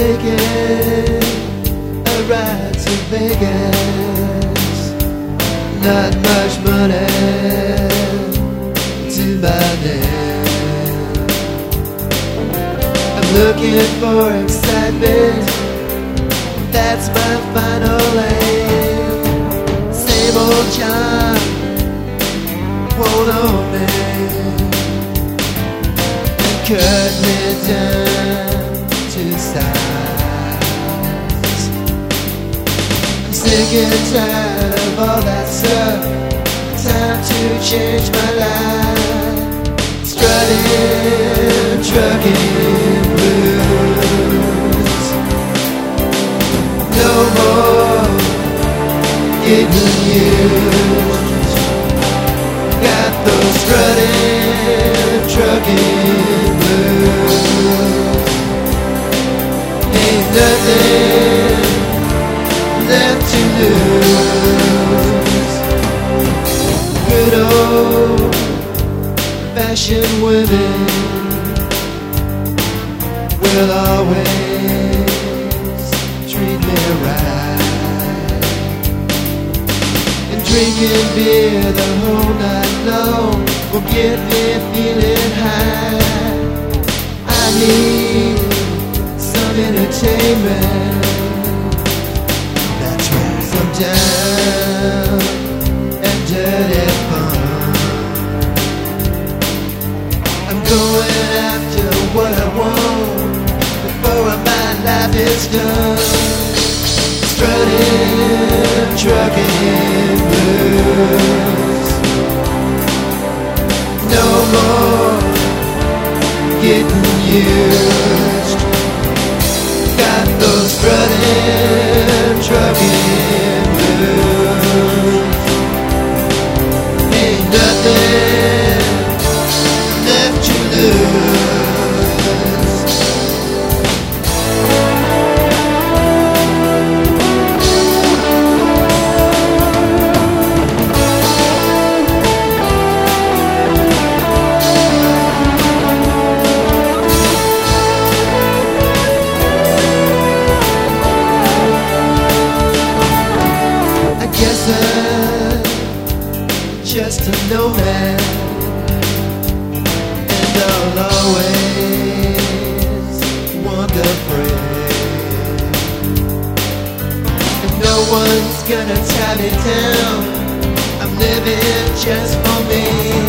taking a ride to Vegas. Not much money to my name. I'm looking for excitement, that's my final aim. Same old charm won't own me and cut me down to size. I'm sick and tired of all that stuff. Time to change my life. Strutting, trucking blues. No more getting used. Got those strutting, trucking blues. Ain't nothing left to lose. Good old fashioned women will always treat me right. And drinking beer the whole night long will get me feeling high. I need some entertainment. That's right, some down and dirty fun. I'm going after what I want before my life is done. Strutting, trucking blues. No more getting used. Got those strutting, trucking blues. Ain't nothing left to lose. Just a nomad, and I'll always wander free. And no one's gonna tie me down. I'm living just for me.